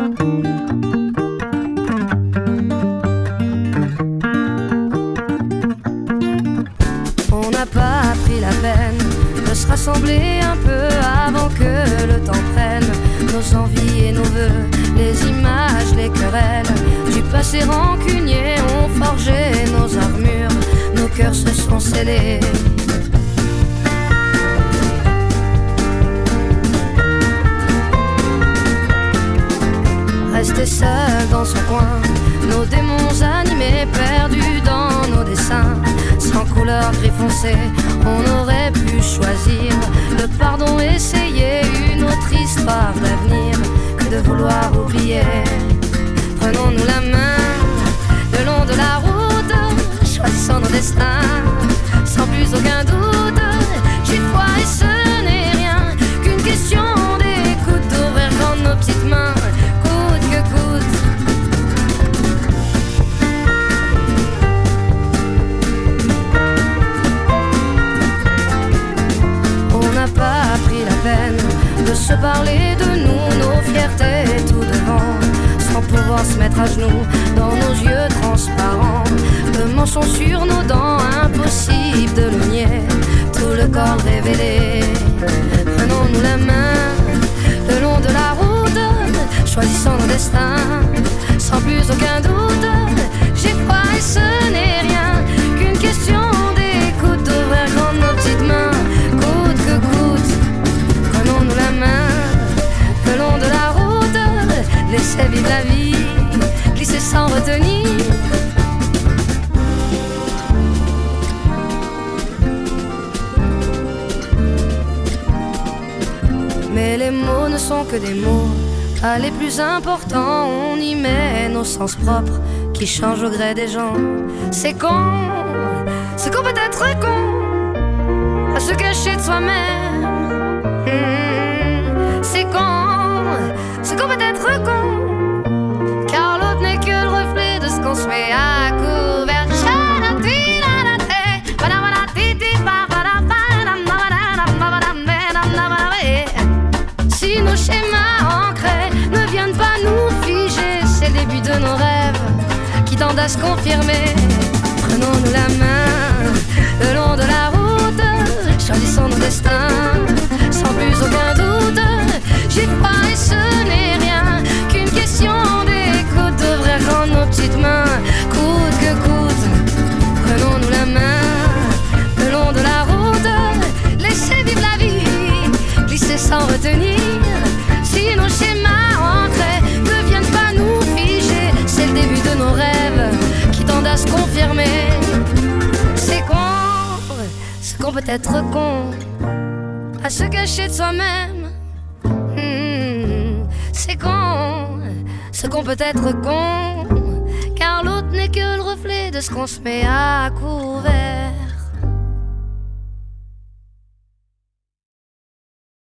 On n'a pas pris la peine de se rassembler un peu avant que le temps prenne nos envies et nos vœux, les images, les querelles du passé rancunier ont forgé nos armures, nos cœurs se sont scellés. Resté seul dans son coin, nos démons animés, perdus dans nos dessins, sans couleur gris foncé, on aurait pu choisir le pardon, essayer une autre histoire d'avenir que de vouloir oublier. Prenons-nous la main le long de la route, choisissons nos destins, sans plus aucun doute. J'y crois et ce n'est rien qu'une question d'écoute, d'ouvrir grand nos petites mains, coûte que coûte. On n'a pas pris la peine de se parler de nous, nos fiertés tout devant, sans pouvoir se mettre à genoux dans nos yeux transparents. Le mensonge sur nos dents, impossible de le nier, tout le corps révélé. Prenons-nous la main le long de la route, choisissons nos destins, sans plus aucun doute. J'y crois et ce n'est rien qu'une question d'écoute, d'ouvrir grand nos petites mains, coûte que coûte. Prenons-nous la main le long de la route, laissez vivre la vie, glisser sans retenir. Mais les mots ne sont que des mots, pas les plus importants. On y met nos sens propres qui changent au gré des gens. C'est con, c'est qu'on peut être con à se cacher de soi-même. C'est qu'on peut être con, car l'autre n'est que le reflet de ce qu'on se met à couvert. Si nos schémas ancrés ne viennent pas nous figer, c'est le début de nos rêves qui tendent à se confirmer. Prenons-nous la main le long de la route, choisissons nos destins, sans plus aucun doute. J'y crois et ce n'est rien qu'une question d'écoute, d'ouvrir grand nos petites mains, coûte que coûte. Prenons-nous la main le long de la route, laissez vivre la vie, glisser sans retenir. Si nos schémas ancrés ne viennent pas nous figer, c'est le début de nos rêves qui tendent à se confirmer. C'est qu'on peut être con à se cacher de soi-même. C'est qu'on peut être con, car l'autre n'est que le reflet de ce qu'on se met à couvert.